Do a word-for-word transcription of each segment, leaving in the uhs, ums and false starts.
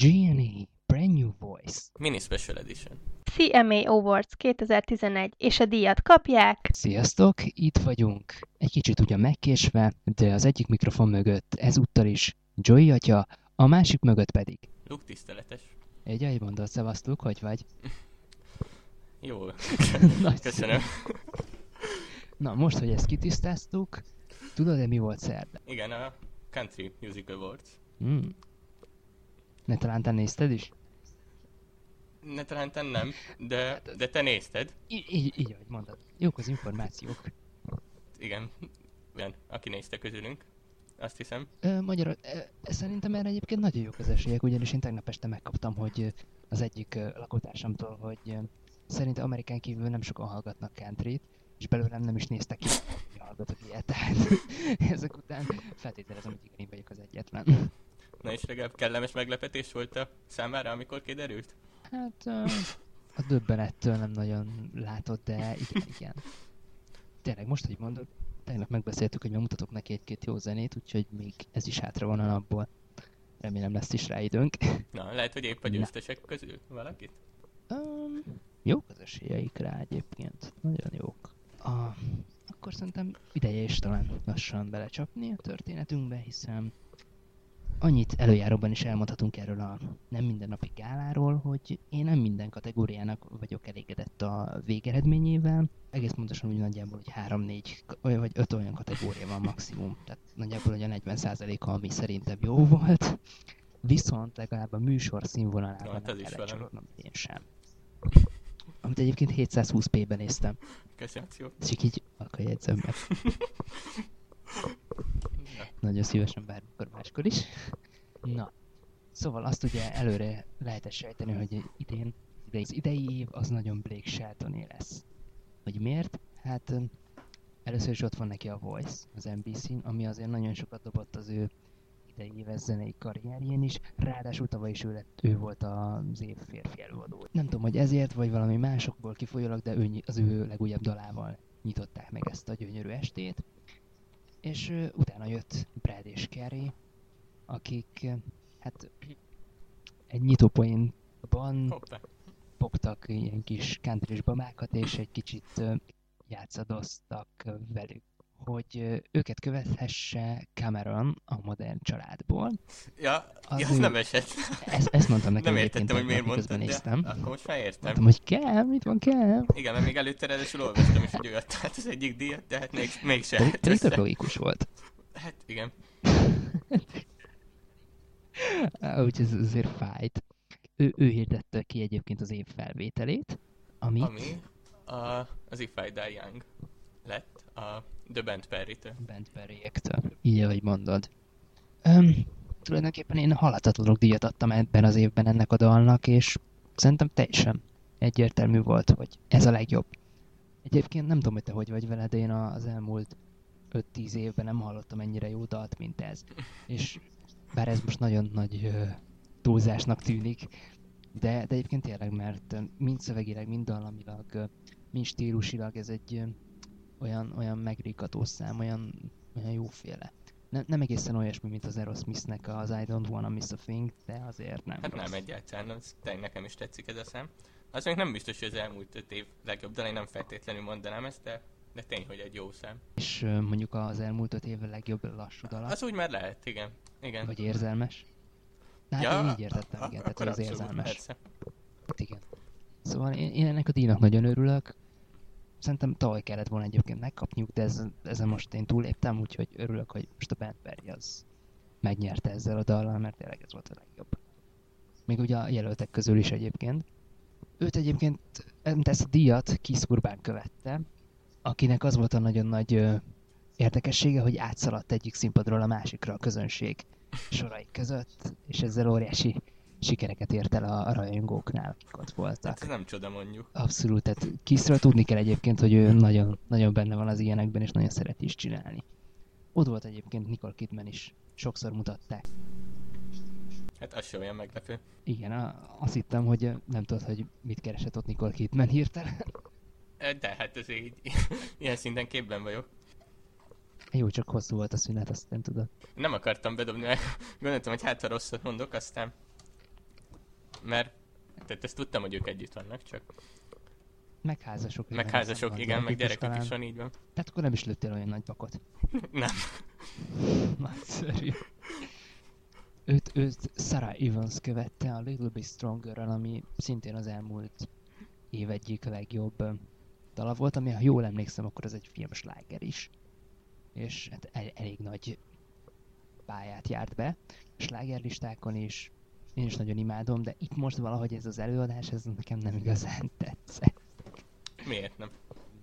G N A Brand New Voice Mini Special Edition. C M A Awards kétezer-tizenegy, és a díjat kapják... Sziasztok, itt vagyunk, egy kicsit ugyan megkésve, de az egyik mikrofon mögött ezúttal is Joey atya, a másik mögött pedig... Luke tiszteletes. Egy ahogy mondod, szevasztok, hogy vagy? Jó, Nagy köszönöm. Na, most, hogy ezt kitisztáztuk, tudod-e mi volt szerda? Igen, a Country Music Awards. Hmm. Ne talán te nézted is? Ne talán te nem, de, de te nézted. Így, így, így ahogy mondod. Jók az információk. Igen, olyan, aki nézte közülünk, azt hiszem. Ö, magyarul, ö, szerintem erre egyébként nagyon jók az esélyek, ugyanis én tegnap este megkaptam, hogy ö, az egyik ö, lakótársamtól, hogy ö, szerintem Amerikán kívül nem sokan hallgatnak countryt, és belőlem nem is néztek ki, hogy hallgatok ilyet, tehát ezek után feltételezem, hogy igen, én vagyok az egyetlen. Na és legalább kellemes meglepetés volt a számára, amikor kiderült? Hát ö, a döbbenettől nem nagyon látott, de igen, igen. Tényleg, most, hogy mondod, tegnap megbeszéltük, hogy megmutatok neki egy-két jó zenét, úgyhogy még ez is hátra van a napból. Remélem lesz is rá időnk. Na, lehet, hogy épp a győztesek közül valakit? Um, jók az esélyeik rá egyébként. Nagyon jók. A, akkor szerintem ideje is talán lassan belecsapni a történetünkbe, hiszen annyit előjáróban is elmondhatunk erről a nem mindennapi gáláról, hogy én nem minden kategóriának vagyok elégedett a végeredményével. Egész pontosan úgy nagyjából, hogy három-négy vagy öt olyan kategória van maximum. Tehát nagyjából hogy a negyven százaléka, ami szerintem jó volt. Viszont legalább a műsor színvonalában hát nem ez is kellett velem. sorolnom én sem. Amit egyébként hétszázhúsz pé-ben néztem. Köszönöm, jó. Csak így akkor jegyzem meg. Nagyon szívesen bármikor máskor is. Na, szóval azt ugye előre lehetett sejteni, hogy idén, idei, az idei év az nagyon Blake Sheltoné lesz. Hogy miért? Hát öm, először is ott van neki a Voice, az en bé cén, ami azért nagyon sokat dobott az ő idei éves zenei karrierjén is, ráadásul tavaly is ő, lett, ő volt az év férfi előadó. Nem tudom, hogy ezért, vagy valami másokból kifolyólag, de ő, az ő legújabb dalával nyitották meg ezt a gyönyörű estét. És uh, utána jött Brad és Carey, akik uh, hát egy nyitópoénban Hoppá. fogtak ilyen kis country-s babákat, és egy kicsit uh, játszadoztak uh, velük, hogy uh, őket követhesse Cameron a Modern Családból. Ja, Az ja, az ő- nem esett. Ezt, ezt mondtam nekem Nem egyébként, értettem, hogy miért miközben mondtad, néztem. de akkor most már értem. Mondtam, hogy Cam, itt van Cam. Igen, mert még előtte ráadásul olvastam is, hogy ő adta át az egyik díjat, de hát még, mégse Pedig, állt pedig tök össze. logikus volt. Hát igen. Úgyhogy ez azért fájt. Ő, ő hirdette ki egyébként az év felvételét, amit... Ami a, az If I Die Young lett a The Band Perry-től. Bent Perriektől. Így, ahogy mondod. Öm, tulajdonképpen én halhatatlanok díjat adtam ebben az évben ennek a dalnak, és szerintem teljesen egyértelmű volt, hogy ez a legjobb. Egyébként nem tudom, hogy te hogy vagy vele, de én az elmúlt öt-tíz évben nem hallottam ennyire jó dalt, mint ez. És bár ez most nagyon nagy ö, túlzásnak tűnik, de, de egyébként tényleg, mert ö, mind szövegileg, mind dallamilag, ö, mind stílusilag ez egy ö, olyan, olyan megrikkató szám, olyan, olyan jóféle. Nem, nem egészen olyasmi, mint az Aerosmithnek az I Don't Wanna Miss a Thing, de azért nem Hát rossz. nem egyáltalán, az tényleg nekem is tetszik ez a szám. Az még nem biztos, hogy az elmúlt öt év legjobb, de én nem feltétlenül mondanám ezt, de, de tény, hogy egy jó szám. És ö, mondjuk az elmúlt öt év legjobb lassú dala, Az úgy már lehet, igen. Igen. vagy érzelmes. Na, hát én így értettem, a- igen, tehát akkor hogy az abszolút, érzelmes. persze. Hát igen. Szóval én, én ennek a díjnak nagyon örülök. Szerintem tavaly kellett volna egyébként megkapniuk, de ez, ezen most én túléptem, úgyhogy örülök, hogy most a Band Perry az megnyerte ezzel a dallal, mert tényleg ez volt a legjobb. Még ugye a jelöltek közül is egyébként. Őt egyébként, ezt a díjat Keith Urban követte, akinek az volt a nagyon nagy ö, érdekessége, hogy átszaladt egyik színpadról a másikra a közönség sorai között, és ezzel óriási sikereket ért el a, a rajongóknál, akik ott voltak. Hát ez nem csoda mondjuk. Abszolút, tehát Keithről tudni kell egyébként, hogy ő nagyon, nagyon benne van az ilyenekben, és nagyon szeret is csinálni. Ott volt egyébként Nicole Kidman is, sokszor mutatták. Hát az sem olyan meglepő. Igen, a, azt hittem, hogy ö, nem tudod, hogy mit keresett ott Nicole Kidman hirtelen. De hát ez így, ilyen szinten képben vagyok. Jó, csak hosszú volt a szünet, azt nem tudod. Nem akartam bedobni, mert gondoltam, hogy hát ha rosszat mondok, aztán mert tehát ezt tudtam, hogy ők együtt vannak, csak Megházasok. meg házasok, igen, meg gyerekük is van, így van. Tehát akkor nem is lőttél olyan nagy bakot. Nem. Nagyszerű. Őt, őt Sarah Evans követte a Little Bit Stronger-rel, ami szintén az elmúlt év egyik legjobb dala volt, ami ha jól emlékszem, akkor ez egy filmes sláger is. És hát el, elég nagy pályát járt be. Slágerlistákon is én is nagyon imádom, de itt most valahogy ez az előadás, ez nekem nem igazán tetszett. Miért nem?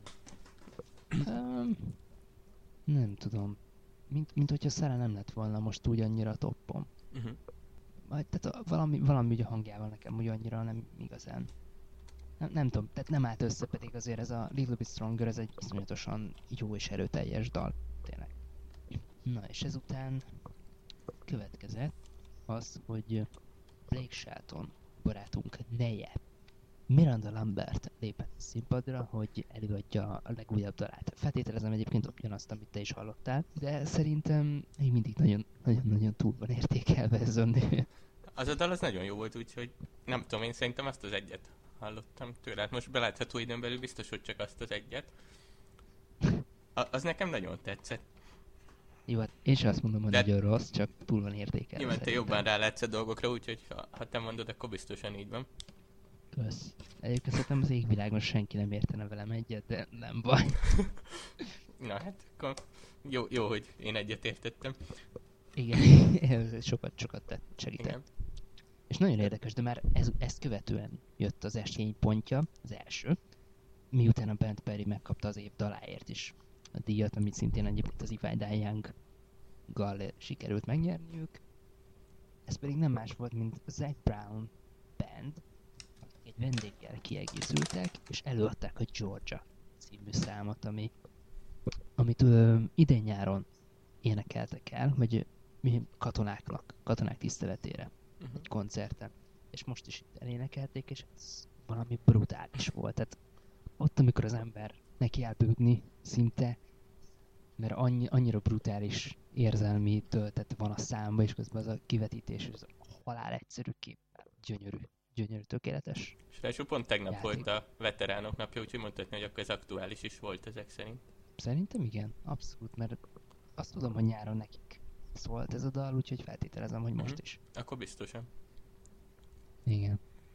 Um, nem tudom. Mint, mint hogyha Sarah nem lett volna most úgy annyira toppom. Uh-huh. Vagy, tehát a, valami, valami úgy a hangjával nekem úgy annyira nem igazán. Nem, nem tudom, tehát nem állt össze, pedig azért ez a Little Bit Stronger, ez egy iszonyatosan jó és erőteljes dal. Tényleg. Na és ezután következett az, hogy Blake Shelton barátunk neje, Miranda Lambert lépett a színpadra, hogy előadja a legújabb dalát. Feltételezem egyébként ugyanazt, amit te is hallottál, de szerintem még mindig nagyon-nagyon túl van értékelve ez a nő. Az a dal az nagyon jó volt, úgyhogy nem tudom, én szerintem azt az egyet hallottam tőle. Hát most belátható időn belül biztos, hogy csak azt az egyet. A- az nekem nagyon tetszett. Jó, hát én sem azt mondom, hogy de nagyon rossz, csak túl van értékelve. Nyilván te szerintem. jobban rálátsz a dolgokra, úgyhogy ha, ha te mondod, akkor biztosan így van. Kösz. Egyébként szerintem az égvilágon senki nem értene velem egyet, de nem baj. Na hát, akkor jó, jó hogy én egyet értettem. Igen, sokat, sokat tett, segített. Igen. És nagyon érdekes, de már ez, ezt követően jött az esély pontja, az első, miután a Brent Perry megkapta az év daláért is a díjat, amit szintén egyébként az If I Die Young-gal sikerült megnyerniük. Ez pedig nem más volt, mint a Zac Brown Band, akik egy vendéggel kiegészültek, és előadták a Georgia című számot, ami, amit ö, idén-nyáron énekeltek el, vagy mi katonáknak, katonák tiszteletére Uh-huh. egy koncerten. És most is itt elénekelték, és ez valami brutális volt. Tehát ott, amikor az ember neki elbőgni szinte, mert annyi, annyira brutális érzelmi töltet van a számba, és közben az a kivetítés, ez a halál egyszerű kép. Gyönyörű, gyönyörű, tökéletes. És ráadásul pont tegnap játék. volt a veteránok napja, úgyhogy mondhatni, hogy akkor ez aktuális is volt ezek szerint. Szerintem igen, abszolút, mert azt tudom, hogy nyáron nekik szólt ez a dal, úgyhogy feltételezem, hogy most Mhm. is. Akkor biztosan. Igen.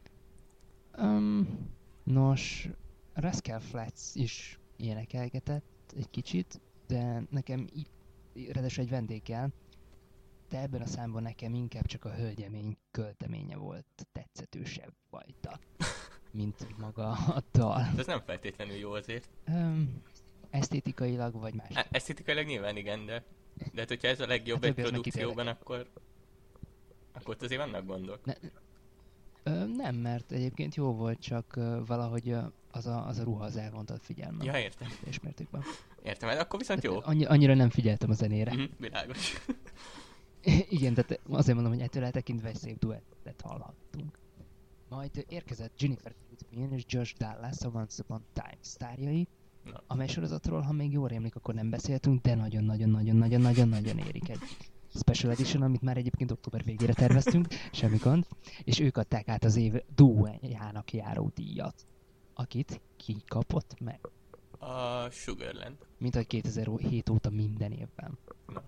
Um, nos, Rascal Flatts is énekelgetett egy kicsit, de nekem így, ráadásul egy vendéggel, de ebben a számban nekem inkább csak a hölgyemény költeménye volt tetszetősebb fajta, mint maga a dal. De ez nem feltétlenül jó azért. Um, esztétikailag vagy más. E- esztétikailag nyilván igen, de, de hát, hogyha ez a legjobb Hát egy többi az neki produkcióban, akkor akkor ott azért vannak gondok. Ne, ö, nem, mert egyébként jó volt, csak ö, valahogy ö, az, a, az a ruha az elvonta a figyelmem. Ja, értem. És mértékben. Értem, hát akkor viszont jó. Annyi, annyira nem figyeltem a zenére. Mhm, világos. Igen, tehát azért mondom, hogy ettől eltekintve egy szép duettet hallhattunk. Majd érkezett Jennifer Goodwin és Josh Dallas a Once Upon a Time sztárjai, Na. amely sorozatról, ha még jól rémlik, akkor nem beszéltünk, de nagyon-nagyon-nagyon-nagyon-nagyon-nagyon érik egy Special Edition, amit már egyébként október végére terveztünk, semmi gond, és ők adták át az év duójának járó díjat, akit ki kapott meg, A Sugarland. mint ahogy kétezer-hét óta minden évben. Na.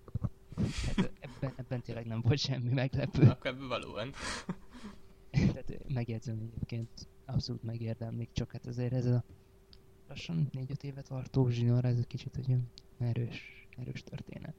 Hát ebben, ebben tényleg nem volt semmi meglepő. Akkor ebből valóan. Tehát megjegyzem egyébként, abszolút megérdemlik, csak hát azért ez a lassan négy-öt évet tartó zsinóra, ez egy kicsit egy olyan erős, erős történet.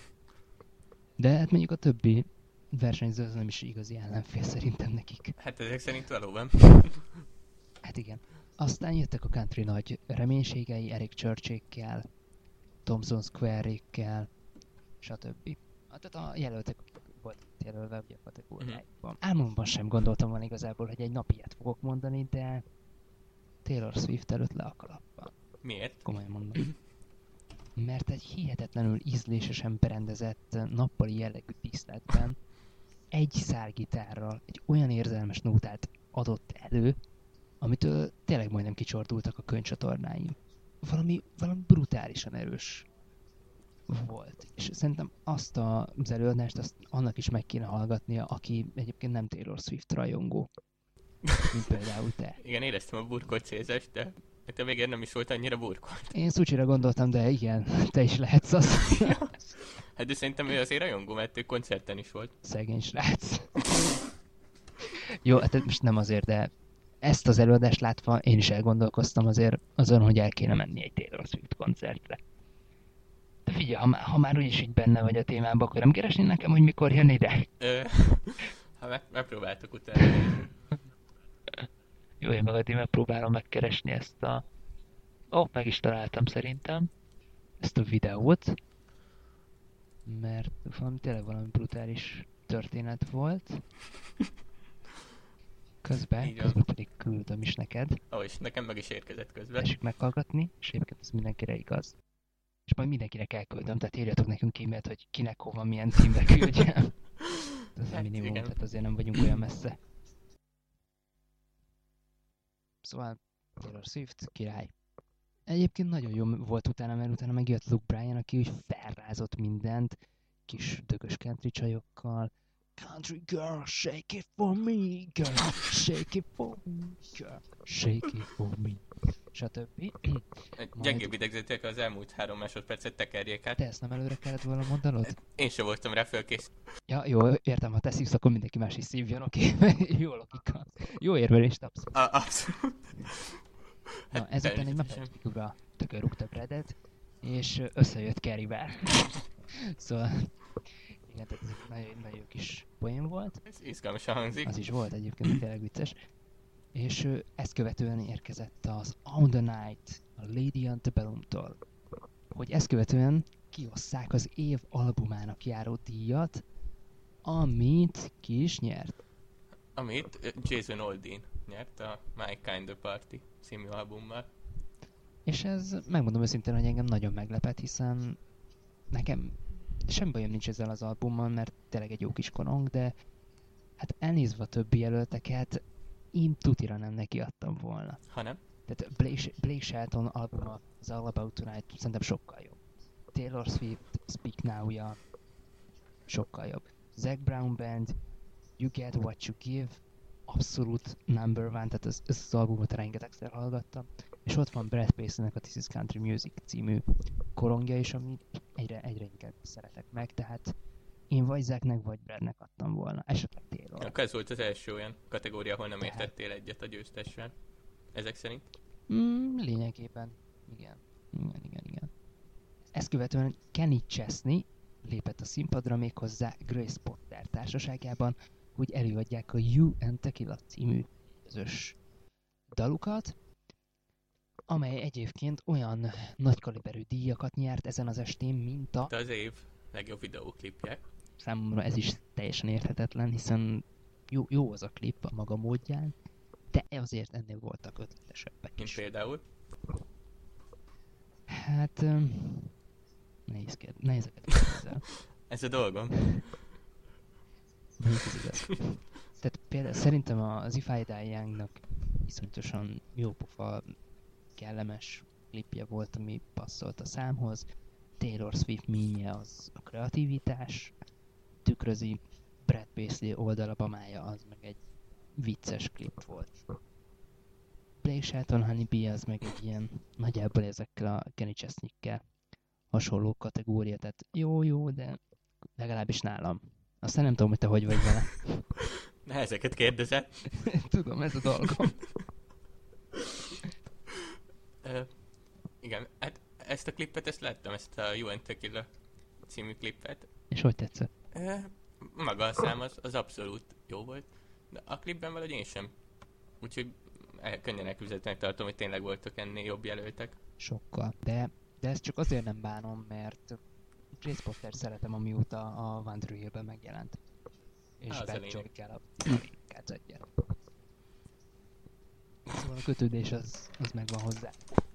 De hát mondjuk a többi versenyző az nem is igazi ellenfél szerintem nekik. Hát ezek szerint valóban. Hát igen. Aztán jöttek a country nagy reménységei, Eric Churchékkel, Thompson Square-ékkel, stb. Hát tehát a jelöltek voltak jelölve ugye a kategóriáikban. Álmomban sem gondoltam volna igazából, hogy egy nap ilyet fogok mondani, de Taylor Swift előtt le a kalappal. Miért? Komolyan mondom. Mert egy hihetetlenül ízlésesen berendezett nappali jellegű díszletben egy szárgitárral egy olyan érzelmes nótát adott elő, amitől tényleg majdnem kicsordultak a könyvcsatornáim. Valami, valami brutálisan erős volt. És szerintem azt az előadást azt annak is meg kéne hallgatnia, aki egyébként nem Taylor Swift rajongó. Mint például te. Igen, éreztem a burkolt célzást, de hát a végén nem is volt annyira burkolt. Én Szucsira gondoltam, de igen, te is lehetsz az. Hát de szerintem ő azért rajongó, mert ő koncerten is volt. Szegény srác. Jó, hát most nem azért, de ezt az előadást látva én is elgondolkoztam azért azon, hogy el kéne menni egy Taylor Swift koncertre. De figyelj, ha, má- ha már úgyis így benne vagy a témában, akkor nem keresnél nekem, hogy mikor jön ide? Ö, ha meg, megpróbáltuk utána. Jó, én magad én megpróbálom megkeresni ezt a... Ó, oh, meg is találtam szerintem. Ezt a videót. Mert valami, tényleg valami brutális történet volt. Közben, Így van. közben pedig küldöm is neked. Ó, és nekem meg is érkezett közben. Tessék meghallgatni, és egyébként ez mindenkire igaz. És majd mindenkinek elküldöm, tehát írjatok nekünk e-mailt, hogy kinek hova, milyen címbe küldjem. Ez a Hát minimum, igen. tehát azért nem vagyunk olyan messze. Szóval Taylor Swift, király. Egyébként nagyon jó volt utána, mert utána megjött Luke Bryan, aki úgy felrázott mindent, kis dögös country csajokkal. Country girl, shake it for me, girl, shake it for me, girl, shake it for me. Stb. Gyengébb idegzetek az elmúlt három másodpercet tekerjék át. Te ezt nem előre kellett volna mondanod? Én sem voltam rá fölkész. Ja, jó, értem, ha te szívsz, akkor mindenki más is szívjon, oké? Okay? Jó logika. Jó érvelést, abszolút. A, abszolút. Na, Hát ezután egy természetesen. másik figura tökörrúgta Bredet, és ö, összejött Carrie-vel. Szóval, igen, tehát ez egy nagyon, nagyon jó kis poén volt. Ez izgalmasan hangzik. Az is volt egyébként, tényleg vicces. És ö, ezt követően érkezett az On the Night, a Lady Antebellum-tól. Hogy ezt követően kiosszák az év albumának járó díjat, amit ki is nyert. Amit ö, Jason Aldean nyert a My Kind of Party című albummal. És ez, megmondom őszintén, hogy engem nagyon meglepett, hiszen nekem semmi bajom nincs ezzel az albummal, mert tényleg egy jó kis korong, de hát elnézve a többi jelölteket, én tutira nem neki adtam volna. Ha nem? Tehát Blake, Blake Shelton albuma, az All About Tonight szerintem sokkal jobb. Taylor Swift, Speak Now-ja sokkal jobb. Zac Brown Band, You Get What You Give, abszolút number one, tehát ez, ez az albumot rengetegszer hallgattam. És ott van Brad Paisley-nek a This is Country Music című korongja is, amit egyre, egyre inkább szeretek meg, tehát én vagy Zacnek, vagy Bradnek adtam volna, esetleg Taylor. Akkor ez volt az első olyan kategória, ahol nem Tehát- értettél egyet a győztessel. Ezek szerint? Mm, lényegében, igen. Igen, igen, igen. Ezt követően Kenny Chesney lépett a színpadra méghozzá Grace Potter társaságában, hogy előadják a You and Tequila című közös dalukat, amely egyébként olyan nagykaliberű díjakat nyert ezen az estén, mint a... De az év legjobb videóklipje. Számomra ez is teljesen érthetetlen, hiszen jó, jó az a klip a maga módján, de azért ennél voltak ötletesebbek Mint is. például. Hát... öm, Nehéz kérd... Nehézeket kérdezel. Ez a dolgom. Mondjuk ez igaz. Tehát például szerintem az If I Die Young-nak iszonyatosan jópofa, kellemes klipje volt, ami passzolt a számhoz. Taylor Swift mínje az a kreativitás, tükrözi Brad Paisley oldalabamája, az meg egy vicces klip volt. Blake Shelton Honey Bee az meg egy ilyen nagyjából ezekkel a Kenny Chesney-kkel hasonló kategória, tehát jó-jó, de legalábbis nálam. Aztán nem tudom, hogy te hogy vagy vele. Ne ezeket kérdezed. Tudom, ez a dolgom. Ö, igen, hát ezt a klippet, ezt láttam, ezt a You and Tequila című klippet. És hogy tetszett? Ö, maga a szám az, az abszolút jó volt, de a klipben valahogy én sem. Úgyhogy el, könnyen elképzelhetőnek tartom, hogy tényleg voltak ennél jobb jelöltek. Sokkal. De, de ezt csak azért nem bánom, mert Grace Potter szeretem, amióta a One Tree Hill-ben megjelent. És Az a Bad lényeg. Joy kell a kázadja. Szóval a kötődés az, az megvan hozzá.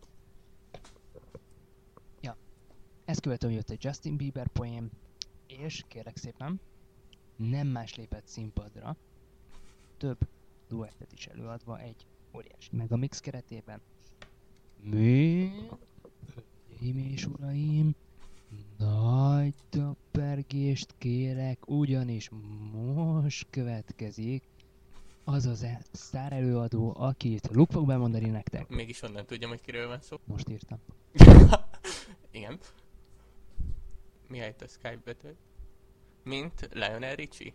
Ja. Ezt követően jött egy Justin Bieber poém, és kérlek szépen, nem más lépett színpadra, több duettet is előadva egy óriási megamix keretében. Mi? Hölgyeim és uraim, Nagy tapergést kérek, ugyanis most következik az az e- sztár előadó, akit Luke fog bemondani nektek. Mégis onnan tudjam, hogy kiről van szó. Most írtam. Igen. Mihelyt a Skype betört. Mint Lionel Richie.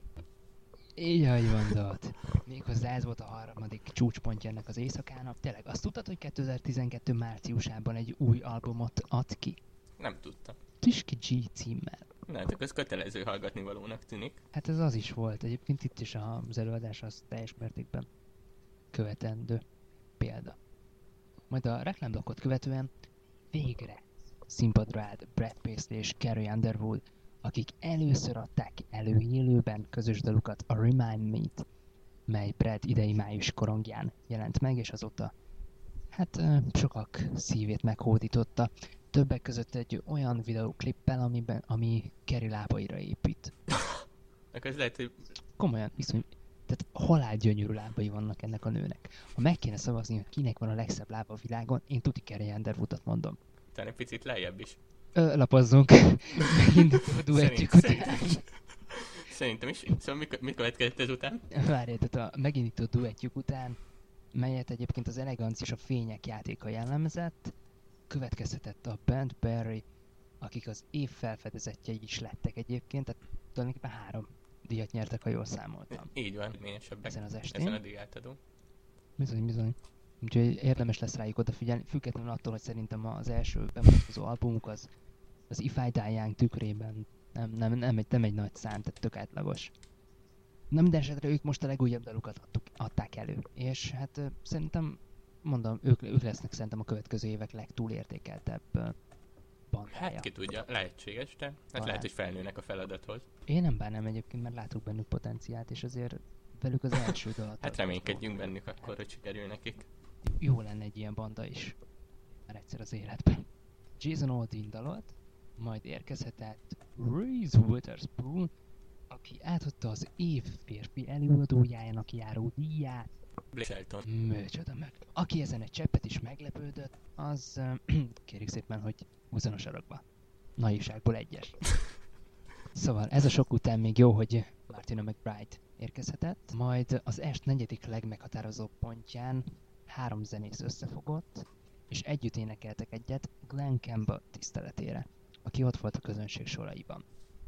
Így, ahogy mondod. Méghozzá ez volt a harmadik csúcspontja ennek az éjszakának. Tényleg azt tudtad, hogy kétezer-tizenkettő márciusában egy új albumot ad ki? Nem tudtam. Tiski G címmel. Na, hát ez kötelező hallgatni valónak tűnik. Hát ez az is volt. Egyébként itt is az előadás az teljes mértékben követendő példa. Majd a reklámblokkot követően végre színpadra állt Brad Paisley és Carrie Underwood, akik először adták elő élőben közös dalukat, a Remind Me-t, mely Brad idei május korongján jelent meg, és azóta hát sokak szívét meghódította. Többek között egy olyan videóklippel, amiben, ami Carrie lábaira épít. Akkor ez lehet, hogy... Komolyan, viszont tehát halálgyönyörű lábai vannak ennek a nőnek. Ha meg kéne szavazni, hogy kinek van a legszebb lába a világon, én tuti Carrie Underwoodot mondom. Talán egy picit lejjebb is. Ö, lapozzunk. Megindítjuk a duettjük Szerint, után. szerintem, szerintem is. Szóval mi, mi következett ezután? Várjál, tehát a megindító duettjük után, melyet egyébként az elegancia és a fények játéka jellemzett, következhetett a Band Berry, akik az év felfedezettjei is lettek egyébként, tehát tulajdonképpen három díjat nyertek, ha jól számoltam. Így van, ményesebbek. Ezen az estén. Ezen a díjátadó. Bizony, bizony. Úgyhogy érdemes lesz rájuk odafigyelni, függetlenül attól, hogy szerintem az első bemutatkozó albumuk az, az If I Die Young tükrében nem, nem, nem, egy, nem egy nagy szám, tehát tök átlagos. Na minden esetre ők most a legújabb dalukat adtuk, adták elő, és hát ö, szerintem, mondom, ők, ők lesznek szerintem a következő évek legtúlértékeltebb ö, bandája. Hát ki tudja, lehetséges, de hát Talán. lehet, hogy felnőnek a feladathoz. Én nem bánnám egyébként, mert látok bennük potenciált, és azért velük az első dalat. Hát reménykedjünk bennük akkor, hogy sikerül nekik. Jó lenne egy ilyen banda is. Már egyszer az életben. Jason Aldean dalolt, majd érkezhetett Reese Witherspoon, aki átadta az év férfi előadójának járó díját. Blake Shelton. Micsoda meg. Aki ezen egy cseppet is meglepődött, az uh, kérjük szépen, hogy húzzon a sarokba. Naivságból egyes. Szóval ez a sok után még jó, hogy Martina McBride érkezhetett, majd az est negyedik legmeghatározóbb pontján három zenész összefogott, és együtt énekeltek egyet Glenn Campbell tiszteletére, aki ott volt a közönség soraiban.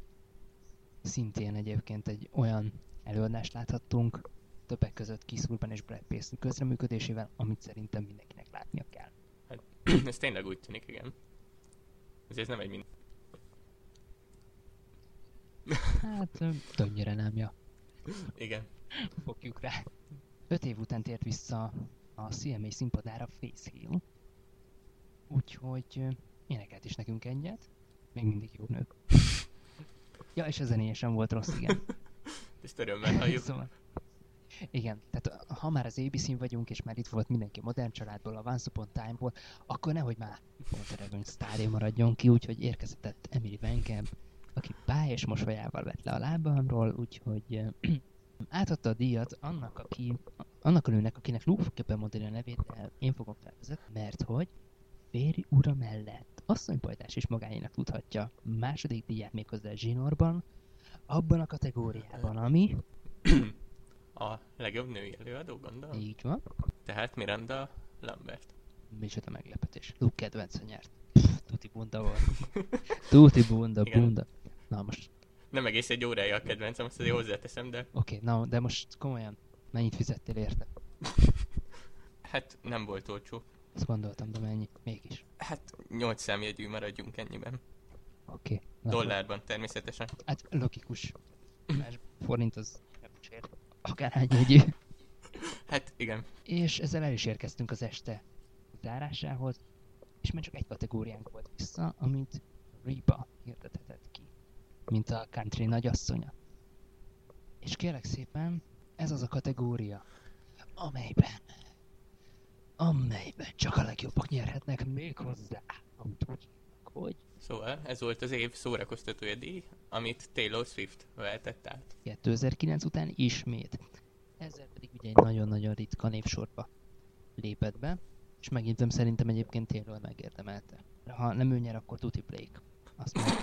Szintén egyébként egy olyan előadást láthattunk, többek között Keith Urban és Brad Paisley közreműködésével, amit szerintem mindenkinek látnia kell. Hát, ez tényleg úgy tűnik, igen. Ez, ez nem egy mind... Hát, ö, többnyire nem, ja. Igen. Fogjuk rá. Öt év után tért vissza a cé em á színpadára Face Hill. Úgyhogy ö, énekelt is nekünk egyet. Még mindig jó nők. Ja, és a zenéje sem volt rossz, igen. Ezt örömmel halljuk. Szóval, igen, tehát ha már az á bé cén vagyunk, és már itt volt mindenki Modern Családból, a Once Upon a Time-ból, akkor nehogy már Monterey sztárja maradjon ki, úgyhogy érkezett Emily Van Camp, aki báj és mosolyával vett le a lábamról, úgyhogy uh, átadta a díjat annak, aki, annak a nőnek, akinek Luke fogja bemondani a nevét, de én fogom felvezetni, mert hogy férj ura mellett asszonypajtás is magáénak tudhatja második díját méghozzá zsinórban, abban a kategóriában, ami... A legjobb női előadó, gondolom? Így van. Tehát Miranda Lambert. Micsoda meglepetés. Luke kedvence nyert. Pff, tuti bunda volt. Tuti bunda, Igen. bunda. Na most, Nem egész egy órája a kedvencem, azt azért hozzáteszem, de oké, okay, na, de most komolyan, mennyit fizettél érte? hát nem volt olcsó. Azt gondoltam, de mennyi? Mégis. Hát nyolc számjegyű, maradjunk ennyiben. Oké. Okay, Dollárban természetesen. Hát logikus. Más forint az nem is ér. Akárhány jegyű. Hát igen. És ezzel el is érkeztünk az este zárásához, és már csak egy kategóriánk volt vissza, amit Reba hirdethetett ki, mint a country nagyasszonya. És kérlek szépen, ez az a kategória, amelyben, amelyben csak a legjobbak nyerhetnek még hozzá, amit úgy hívnak, hogy Szóval ez volt az év szórakoztatója díj, amit Taylor Swift vehetett át. kétezer-kilenc után ismét. Ezzel pedig ugye egy nagyon-nagyon ritka névsorba lépett be, és megintem szerintem egyébként Taylor megérdemelte. Ha nem ő nyer, akkor tuti Blake. Azt mondja.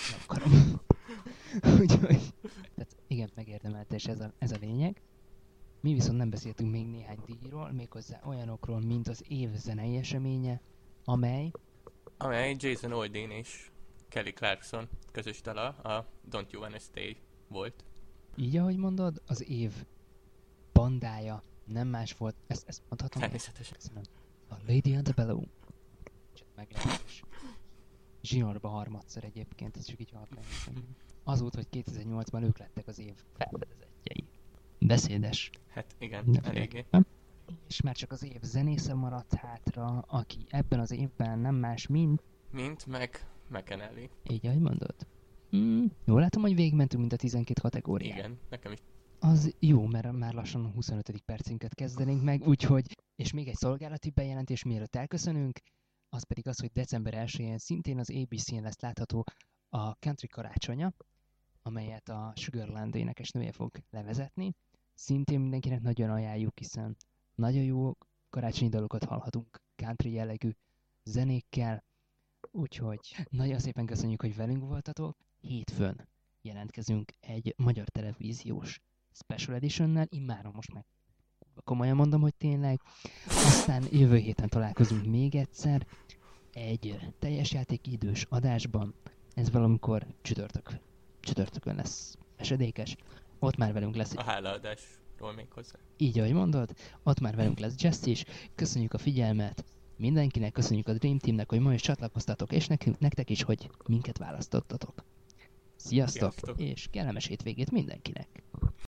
nem akarom. Úgyhogy, tehát igen, megérdemelte, és ez a, ez a lényeg. Mi viszont nem beszéltünk még néhány díjról, méghozzá olyanokról, mint az év zenei eseménye, amely... Amely Jason Aldean és Kelly Clarkson közös dala, a Don't You Wanna Stay volt. Így, ahogy mondod, az év bandája nem más volt, ezt, ezt mondhatom? Természetesen. Köszönöm. A Lady Antebellum. Csak meglehetős. Zsinórba harmadszor egyébként, ez csak így hat megnézem. Az volt, hogy kétezer-nyolcban ők lettek az év felfedezettjei. Beszédes. Hát igen, De eléggé. És már csak az év zenésze maradt hátra, aki ebben az évben nem más, mint... Mint meg McAnally. Így, ahogy mondod. Hmm, jól látom, hogy végigmentünk mind a tizenkét kategóriát. Igen, nekem is. Az jó, mert már lassan a huszonötödik percünket kezdenénk meg, úgyhogy... És még egy szolgálati bejelentés, mielőtt elköszönünk, az pedig az, hogy december elsején szintén az á bé cén lesz látható a Country karácsonya, amelyet a Sugarland énekesnője fog levezetni. Szintén mindenkinek nagyon ajánljuk, hiszen nagyon jó karácsonyi dalokat hallhatunk country jellegű zenékkel, úgyhogy nagyon szépen köszönjük, hogy velünk voltatok. Hétfőn jelentkezünk egy magyar televíziós Special Editionnel, immáron most meg komolyan mondom, hogy tényleg. Aztán jövő héten találkozunk még egyszer egy teljes játékidős adásban. Ez valamikor csütörtök. Csütörtökön lesz esedékes. Ott már velünk lesz... A hálaadásról még hozzá. Így, ahogy mondod, ott már velünk lesz Jess is. Köszönjük a figyelmet mindenkinek, köszönjük a Dream Teamnek, hogy ma is csatlakoztatok, és nekünk, nektek is, hogy minket választottatok. Sziasztok, Sziasztok. és kellemes hétvégét mindenkinek!